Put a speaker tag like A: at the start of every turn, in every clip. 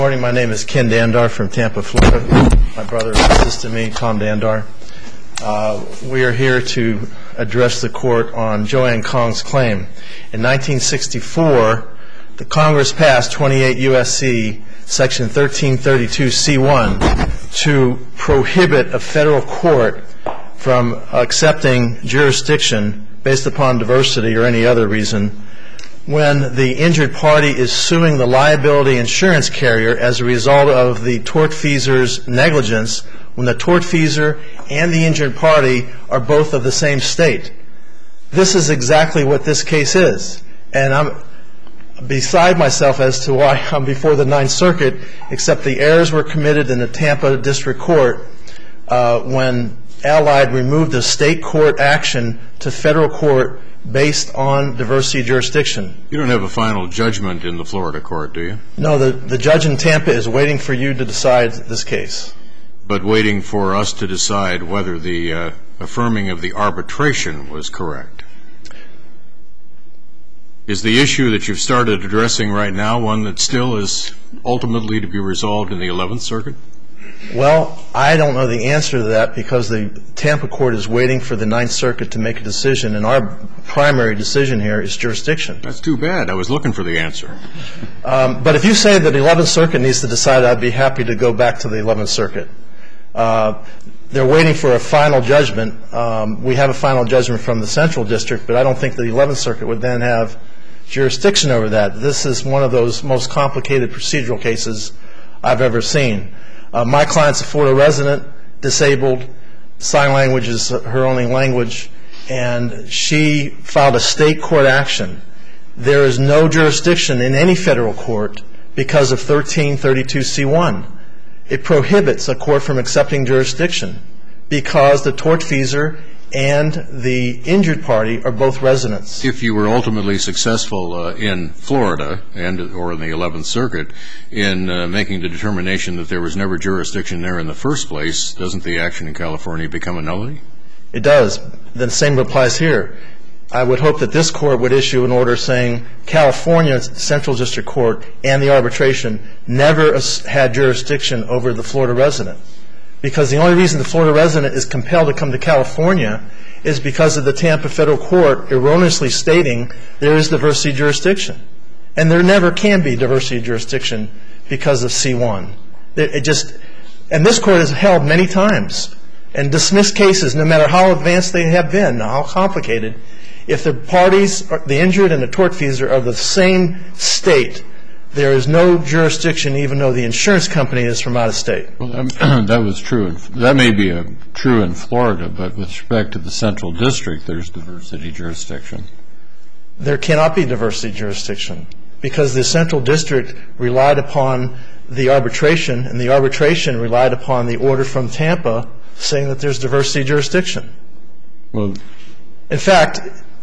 A: Good morning. My name is Ken Dandar from Tampa, Florida. My brother assisted me, Tom Dandar. We are here to address the court on Joanne Kong's claim. In 1964, the Congress passed 28 U.S.C. Section 1332C1 to prohibit a federal court from accepting jurisdiction based upon diversity or any other reason when the injured party is suing the liability insurance carrier as a result of the tortfeasor's negligence when the tortfeasor and the injured party are both of the same state. This is exactly what this case is. And I'm beside myself as to why I'm before the Ninth Circuit, except the errors were committed in the Tampa District Court when Allied removed the state court action to federal court based on diversity jurisdiction.
B: You don't have a final judgment in the Florida court, do you?
A: No, the judge in Tampa is waiting for you to decide this case.
B: But waiting for us to decide whether the affirming of the arbitration was correct. Is the issue that you've started addressing right now one that still is ultimately to be resolved in the 11th Circuit?
A: Well, I don't know the answer to that because the Tampa court is waiting for the Ninth Circuit to make a decision, and our primary decision here is jurisdiction.
B: That's too bad. I was looking for the answer.
A: But if you say that the 11th Circuit needs to decide, I'd be happy to go back to the 11th Circuit. They're waiting for a final judgment. We have a final judgment from the Central District, but I don't think the 11th Circuit would then have jurisdiction over that. This is one of those most complicated procedural cases I've ever seen. My client's a Florida resident, disabled. Sign language is her only language, and she filed a state court action. There is no jurisdiction in any federal court because of 1332C1. It prohibits a court from accepting jurisdiction because the tortfeasor and the injured party are both residents.
B: If you were ultimately successful in Florida or in the 11th Circuit in making the determination that there was never jurisdiction there in the first place, doesn't the action in California become a nullity?
A: It does. The same applies here. I would hope that this court would issue an order saying California's Central District Court and the arbitration never had jurisdiction over the Florida resident. Because the only reason the Florida resident is compelled to come to California is because of the Tampa Federal Court erroneously stating there is diversity jurisdiction. And there never can be diversity jurisdiction because of C1. And this court has held many times and dismissed cases, no matter how advanced they have been, how complicated, if the parties, the injured and the tortfeasor, are the same state, there is no jurisdiction even though the insurance company is from out of state.
C: Well, that was true. That may be true in Florida, but with respect to the Central District, there's diversity jurisdiction.
A: There cannot be diversity jurisdiction because the Central District relied upon the arbitration, and the arbitration relied upon the order from Tampa saying that there's diversity jurisdiction.
C: Well,
A: in fact,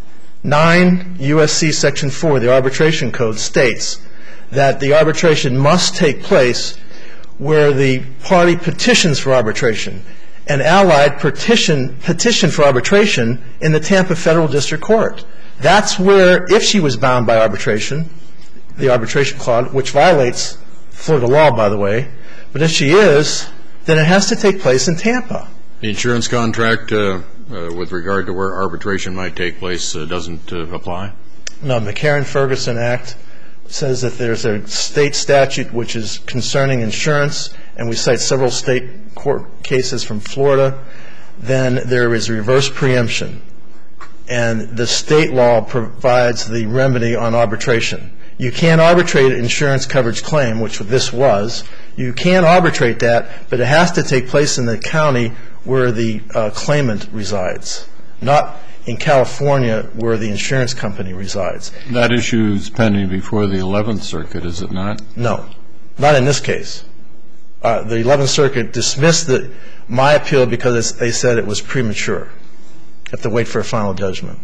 A: 9 U.S.C. Section 4, the arbitration code, states that the arbitration must take place where the party petitions for arbitration. And Allied petitioned for arbitration in the Tampa Federal District Court. That's where, if she was bound by arbitration, the arbitration clause, which violates Florida law, by the way, but if she is, then it has to take place in Tampa.
B: The insurance contract with regard to where arbitration might take place doesn't apply?
A: No, McCarran-Ferguson Act says that there's a state statute which is concerning insurance, and we cite several state court cases from Florida. Then there is reverse preemption, and the state law provides the remedy on arbitration. You can't arbitrate an insurance coverage claim, which this was. You can arbitrate that, but it has to take place in the county where the claimant resides, not in California where the insurance company resides.
C: That issue is pending before the 11th Circuit, is it not?
A: No, not in this case. The 11th Circuit dismissed my appeal because they said it was premature. You have to wait for a final judgment.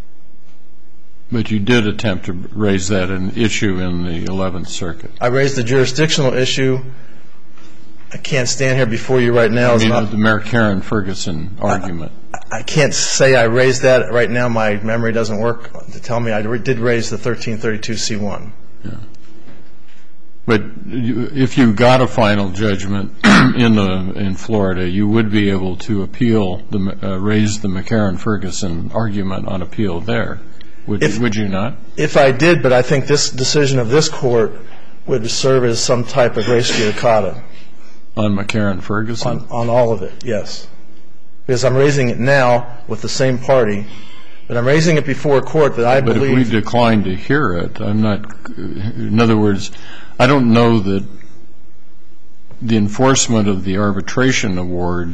C: But you did attempt to raise that an issue in the 11th Circuit.
A: I raised the jurisdictional issue. I can't stand here before you right now.
C: I mean, the McCarran-Ferguson argument.
A: I can't say I raised that right now. My memory doesn't work to tell me I did raise the 1332C1.
C: Yeah. But if you got a final judgment in Florida, you would be able to appeal, raise the McCarran-Ferguson argument on appeal there. Would you not? If
A: I did, but I think this decision of this court would serve as some type of res judicata.
C: On McCarran-Ferguson?
A: On all of it, yes. Because I'm raising it now with the same party, but I'm raising it before a court that I believe...
C: But if we decline to hear it, I'm not... In other words, I don't know that the enforcement of the arbitration award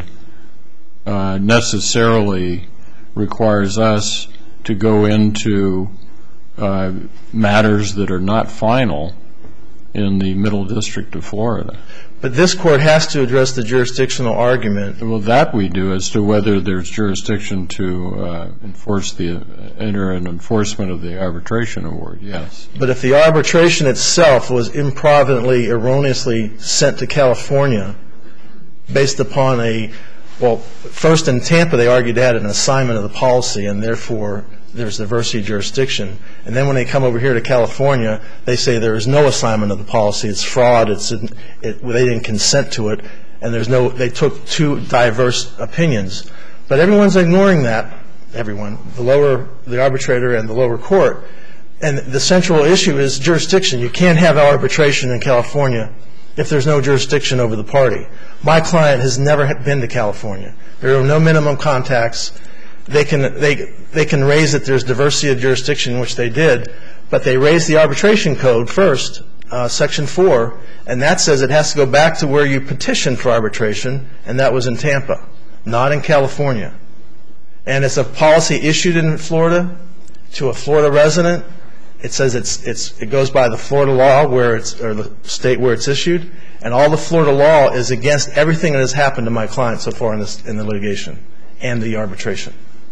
C: necessarily requires us to go into matters that are not final in the Middle District of Florida.
A: But this court has to address the jurisdictional argument.
C: Well, that we do as to whether there's jurisdiction to enter an enforcement of the arbitration award, yes.
A: But if the arbitration itself was improvidently, erroneously sent to California based upon first in Tampa they argued they had an assignment of the policy and therefore there's diversity of jurisdiction. And then when they come over here to California, they say there is no assignment of the policy. It's fraud. They didn't consent to it. And they took two diverse opinions. But everyone's ignoring that, everyone, the arbitrator and the lower court. And the central issue is jurisdiction. You can't have arbitration in California if there's no jurisdiction over the party. My client has never been to California. There are no minimum contacts. They can raise that there's diversity of jurisdiction, which they did, but they raised the arbitration code first, Section 4, and that says it has to go back to where you petitioned for arbitration, and that was in Tampa, not in California. And it's a policy issued in Florida to a Florida resident. It says it goes by the Florida law or the state where it's issued, and all the Florida law is against everything that has happened to my client so far in the litigation and the arbitration.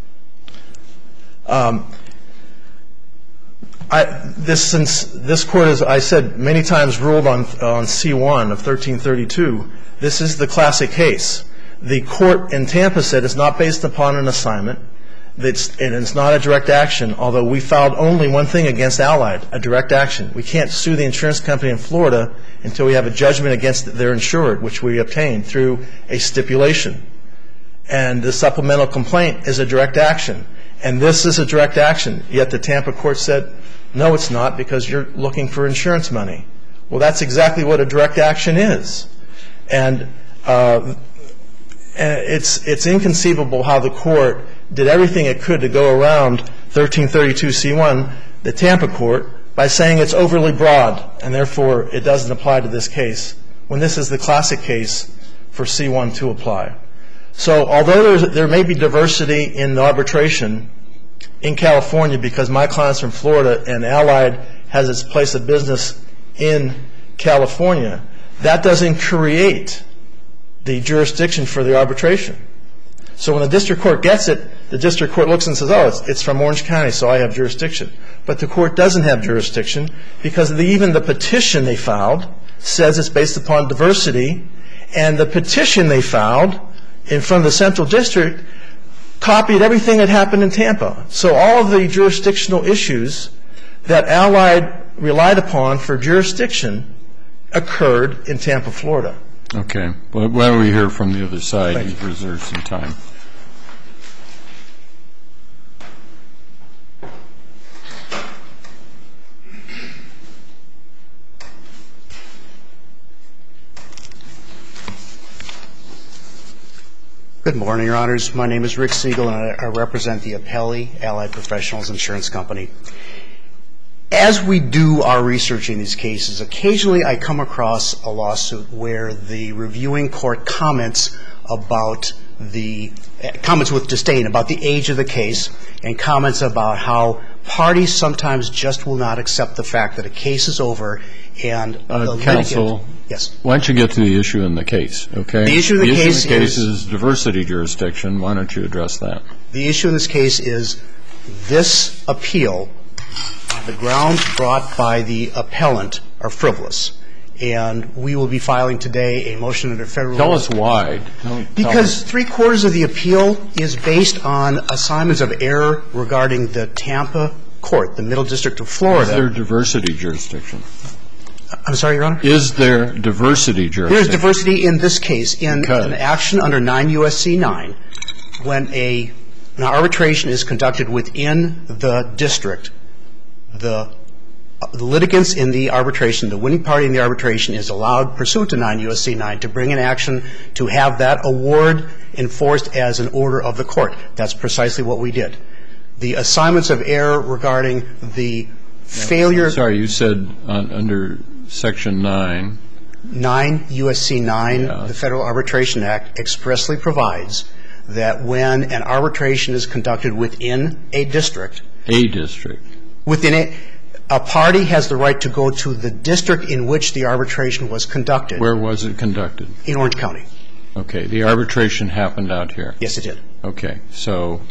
A: This court, as I said many times, ruled on C1 of 1332. This is the classic case. The court in Tampa said it's not based upon an assignment, and it's not a direct action, although we filed only one thing against Allied, a direct action. We can't sue the insurance company in Florida until we have a judgment against their insured, which we obtained through a stipulation. And the supplemental complaint is a direct action. And this is a direct action. Yet the Tampa court said, no, it's not, because you're looking for insurance money. Well, that's exactly what a direct action is. And it's inconceivable how the court did everything it could to go around 1332C1, the Tampa court, by saying it's overly broad, and therefore it doesn't apply to this case, when this is the classic case for C1 to apply. So although there may be diversity in the arbitration in California because my client's from Florida and Allied has its place of business in California, that doesn't create the jurisdiction for the arbitration. So when the district court gets it, the district court looks and says, oh, it's from Orange County, so I have jurisdiction. But the court doesn't have jurisdiction because even the petition they filed says it's based upon diversity, and the petition they filed in front of the central district copied everything that happened in Tampa. So all of the jurisdictional issues that Allied relied upon for jurisdiction occurred in Tampa, Florida.
C: Okay. Well, why don't we hear from the other side? You've reserved some time.
D: Good morning, Your Honors. My name is Rick Siegel, and I represent the Appellee Allied Professionals Insurance Company. As we do our research in these cases, occasionally I come across a lawsuit where the reviewing court comments with disdain about the age of the case and comments about how parties sometimes just will not accept the fact that a case is over and the litigant.
C: Counsel,
D: yes.
C: Why don't you get to the issue in the case, okay?
D: The issue in the case
C: is diversity jurisdiction. Why don't you address that?
D: The issue in this case is this appeal, the grounds brought by the appellant are frivolous. And we will be filing today a motion under federal law.
C: Tell us why.
D: Because three-quarters of the appeal is based on assignments of error regarding the Tampa court, the Middle District of Florida.
C: Is there diversity jurisdiction?
D: I'm sorry, Your Honor?
C: Is there diversity jurisdiction?
D: There's diversity in this case. In an action under 9 U.S.C. 9, when an arbitration is conducted within the district, the litigants in the arbitration, the winning party in the arbitration is allowed, pursuant to 9 U.S.C. 9, to bring an action to have that award enforced as an order of the court. That's precisely what we did. The assignments of error regarding the failure.
C: Sorry, you said under Section 9.
D: 9 U.S.C. 9, the Federal Arbitration Act expressly provides that when an arbitration is conducted within a district.
C: A district.
D: Within it. A party has the right to go to the district in which the arbitration was conducted.
C: Where was it conducted?
D: In Orange County.
C: Okay. The arbitration happened out here.
D: Yes, it did.
C: Okay. So,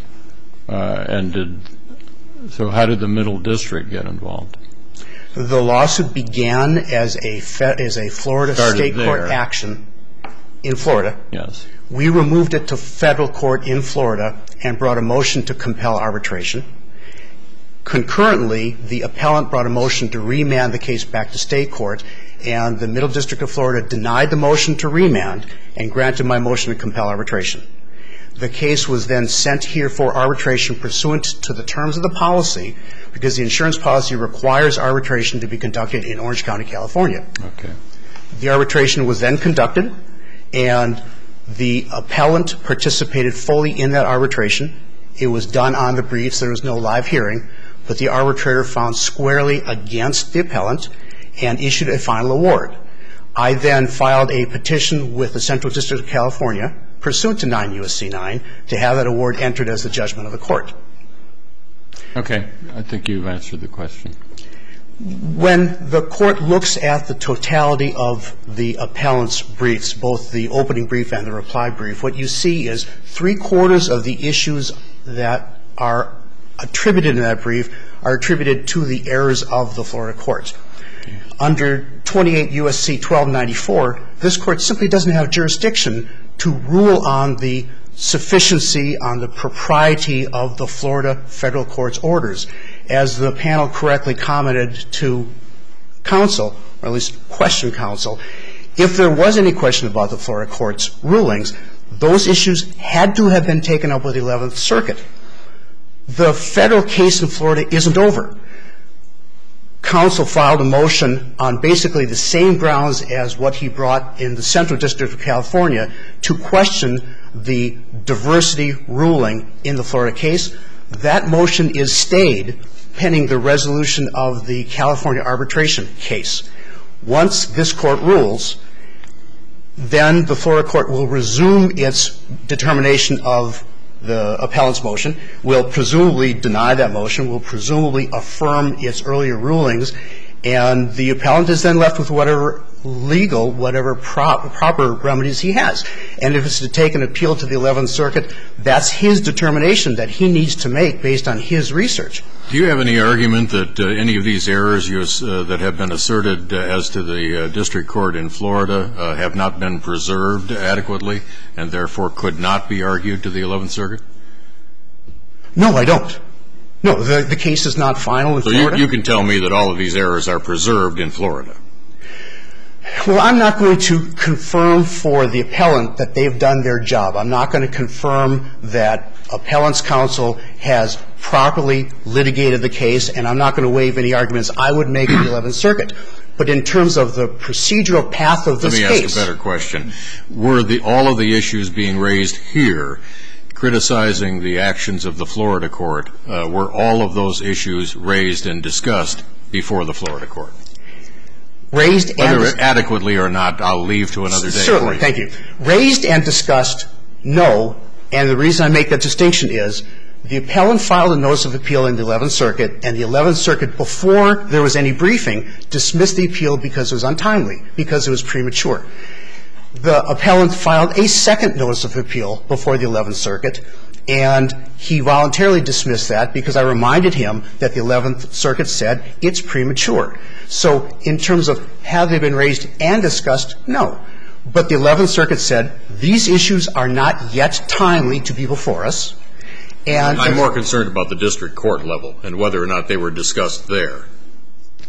C: how did the Middle District get involved?
D: The lawsuit began as a Florida state court action in Florida.
C: Yes.
D: We removed it to federal court in Florida and brought a motion to compel arbitration. Concurrently, the appellant brought a motion to remand the case back to state court, and the Middle District of Florida denied the motion to remand and granted my motion to compel arbitration. The case was then sent here for arbitration pursuant to the terms of the policy, because the insurance policy requires arbitration to be conducted in Orange County, California.
C: Okay.
D: The arbitration was then conducted, and the appellant participated fully in that arbitration. It was done on the briefs. There was no live hearing. But the arbitrator found squarely against the appellant and issued a final award. I then filed a petition with the Central District of California, pursuant to 9 U.S.C. 9, to have that award entered as the judgment of the court.
C: Okay. I think you've answered the question.
D: When the court looks at the totality of the appellant's briefs, both the opening brief and the reply brief, what you see is 3/4 of the issues that are attributed in that brief are attributed to the errors of the Florida courts. Under 28 U.S.C. 1294, this court simply doesn't have jurisdiction to rule on the sufficiency, on the propriety of the Florida federal court's orders. As the panel correctly commented to counsel, or at least questioned counsel, if there was any question about the Florida court's rulings, those issues had to have been taken up with the 11th Circuit. The federal case in Florida isn't over. Counsel filed a motion on basically the same grounds as what he brought in the Central District of California to question the diversity ruling in the Florida case. That motion is stayed pending the resolution of the California arbitration case. Once this court rules, then the Florida court will resume its determination of the appellant's motion, will presumably deny that motion, will presumably affirm its earlier rulings, and the appellant is then left with whatever legal, whatever proper remedies he has. And if it's to take an appeal to the 11th Circuit, that's his determination that he needs to make based on his research.
B: Do you have any argument that any of these errors that have been asserted as to the district court in Florida have not been preserved adequately and therefore could not be argued to the 11th Circuit?
D: No, I don't. No, the case is not final in Florida.
B: So you can tell me that all of these errors are preserved in Florida?
D: Well, I'm not going to confirm for the appellant that they've done their job. I'm not going to confirm that appellant's counsel has properly litigated the case, and I'm not going to waive any arguments I would make in the 11th Circuit. But in terms of the procedural path of this case.
B: Let me ask a better question. Were all of the issues being raised here criticizing the actions of the Florida court, were all of those issues raised and discussed before the Florida court?
D: Raised and
B: whether adequately or not, I'll leave to another day.
D: Certainly. Thank you. Raised and discussed, no. And the reason I make that distinction is the appellant filed a notice of appeal in the 11th Circuit, and the 11th Circuit, before there was any briefing, dismissed the appeal because it was untimely, because it was premature. The appellant filed a second notice of appeal before the 11th Circuit, and he voluntarily dismissed that because I reminded him that the 11th Circuit said it's premature. So in terms of have they been raised and discussed, no. But the 11th Circuit said these issues are not yet timely to be before us. And
B: I'm more concerned about the district court level and whether or not they were discussed there.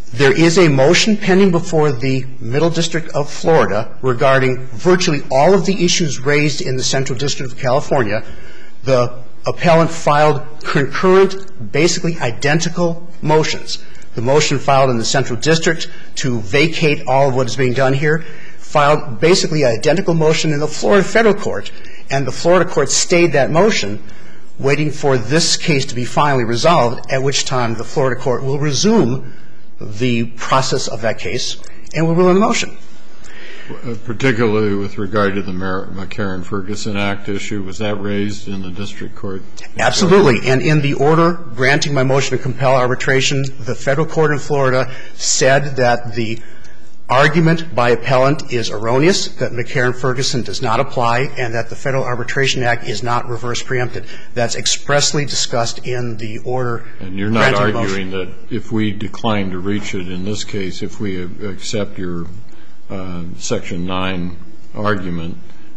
D: There is a motion pending before the Middle District of Florida regarding virtually all of the issues raised in the Central District of California. The appellant filed concurrent, basically identical motions. The motion filed in the Central District to vacate all of what is being done here filed basically an identical motion in the Florida Federal Court, and the Florida Court stayed that motion, waiting for this case to be finally resolved, at which time the Florida Court will resume the process of that case and will rule on the motion.
C: Particularly with regard to the McCarran-Ferguson Act issue, was that raised in the district court?
D: Absolutely. And in the order granting my motion to compel arbitration, the Federal Court in Florida said that the argument by appellant is erroneous, that McCarran-Ferguson does not apply, and that the Federal Arbitration Act is not reverse preempted. That's expressly discussed in the order.
C: And you're not arguing that if we decline to reach it in this case, if we accept your Section 9 argument,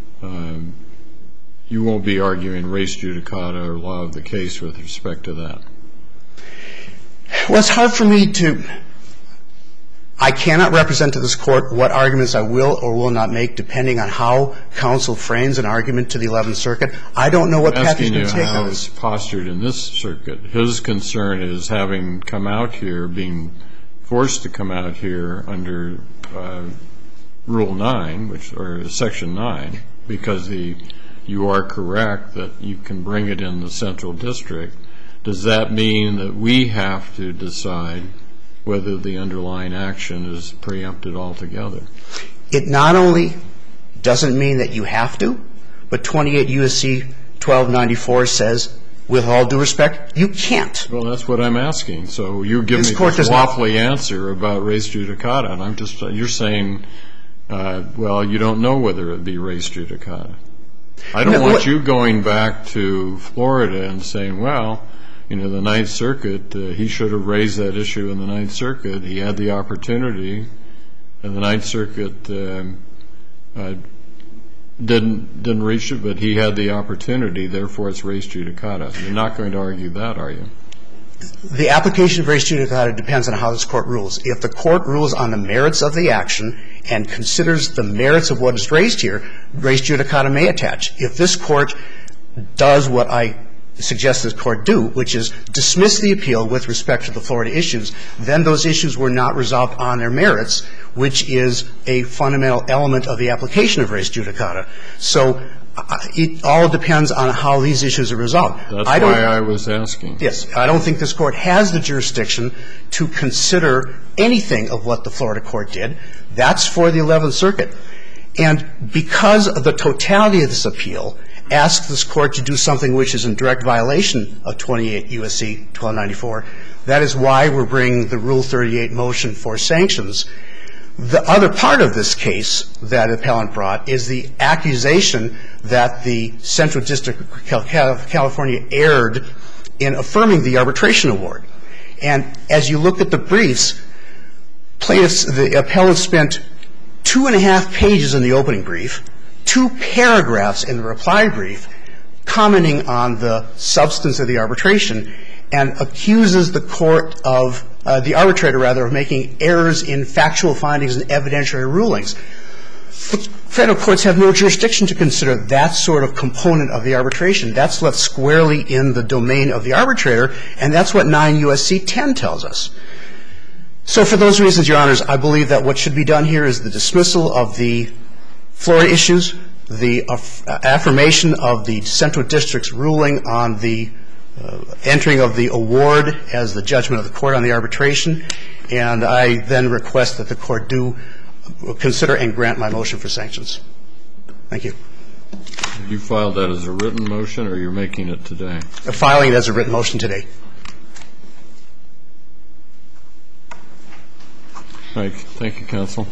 C: you won't be arguing res judicata or law of the case with respect to that?
D: Well, it's hard for me to – I cannot represent to this Court what arguments I will or will not make depending on how counsel frames an argument to the 11th Circuit. I don't know what path he's going to take on this.
C: I'm asking you how it's postured in this circuit. His concern is having come out here, being forced to come out here under Rule 9, or Section 9, because you are correct that you can bring it in the Central District. Does that mean that we have to decide whether the underlying action is preempted altogether?
D: It not only doesn't mean that you have to, but 28 U.S.C. 1294 says, with all due respect, you can't.
C: Well, that's what I'm asking. So you give me this waffly answer about res judicata, and you're saying, well, you don't know whether it would be res judicata. I don't want you going back to Florida and saying, well, you know, the Ninth Circuit, he should have raised that issue in the Ninth Circuit. He had the opportunity, and the Ninth Circuit didn't reach it, but he had the opportunity, therefore it's res judicata. You're not going to argue that, are you?
D: The application of res judicata depends on how this Court rules. If the Court rules on the merits of the action and considers the merits of what is raised here, res judicata may attach. If this Court does what I suggest this Court do, which is dismiss the appeal with respect to the Florida issues, then those issues were not resolved on their merits, which is a fundamental element of the application of res judicata. So it all depends on how these issues are resolved.
C: That's why I was asking.
D: Yes. I don't think this Court has the jurisdiction to consider anything of what the Florida Court did. That's for the 11th Circuit. And because of the totality of this appeal asks this Court to do something which is in direct violation of 28 U.S.C. 1294, that is why we're bringing the Rule 38 motion for sanctions. The other part of this case that appellant brought is the accusation that the Central District of California erred in affirming the arbitration award. And as you look at the briefs, plaintiffs, the appellant spent 2.5 pages in the opening brief, 2 paragraphs in the reply brief, commenting on the substance of the arbitration, and accuses the court of the arbitrator, rather, of making errors in factual findings and evidentiary rulings. Federal courts have no jurisdiction to consider that sort of component of the arbitration. That's left squarely in the domain of the arbitrator, and that's what 9 U.S.C. 10 tells us. So for those reasons, Your Honors, I believe that what should be done here is the dismissal of the Florida issues, the affirmation of the Central District's ruling on the entering of the award as the judgment of the court on the arbitration, and I then request that the Court do consider and grant my motion for sanctions. Thank you.
C: Have you filed that as a written motion, or you're making it today?
D: I'm filing it as a written motion today.
C: Thank you, counsel.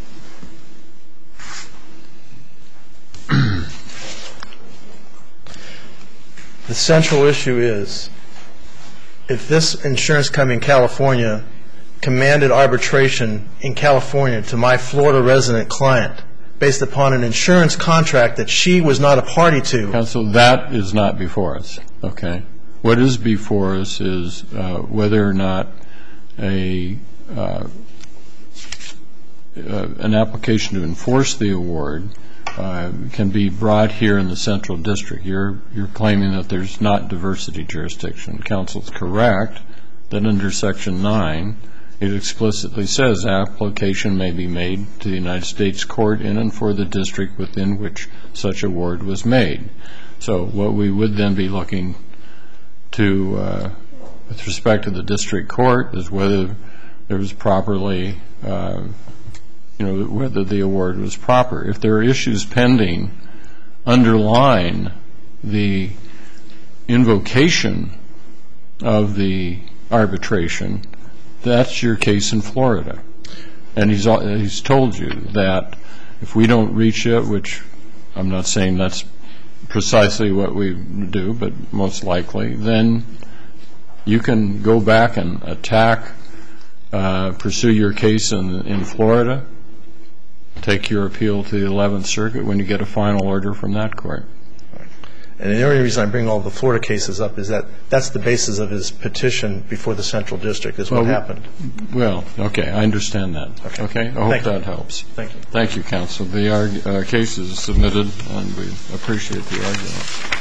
A: The central issue is, if this insurance company in California commanded arbitration in California to my Florida resident client based upon an insurance contract that she was not a party to.
C: Counsel, that is not before us, okay? What is before us is whether or not a an application to enforce the award can be brought here in the Central District. You're claiming that there's not diversity jurisdiction. Counsel's correct that under Section 9, it explicitly says application may be made to the United States Court in and for the district within which such award was made. So what we would then be looking to, with respect to the district court, is whether there was properly, whether the award was proper. If there are issues pending underlying the invocation of the arbitration, that's your case in Florida. And he's told you that if we don't reach it, which I'm not saying that's precisely what we do, but most likely, then you can go back and attack, pursue your case in Florida, take your appeal to the 11th Circuit when you get a final order from that court.
A: And the only reason I bring all the Florida cases up is that that's the basis of his petition before the Central District, is what happened.
C: Well, okay, I understand that. Okay, I hope that helps.
A: Thank you.
C: Thank you, counsel. The case is submitted, and we appreciate the argument.